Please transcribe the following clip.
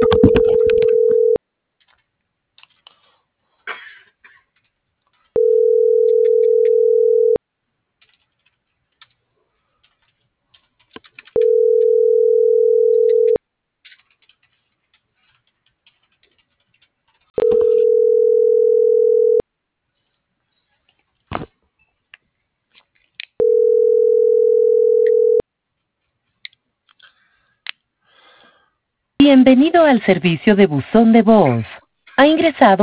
Bienvenido al servicio de buzón de voz. Ha ingresado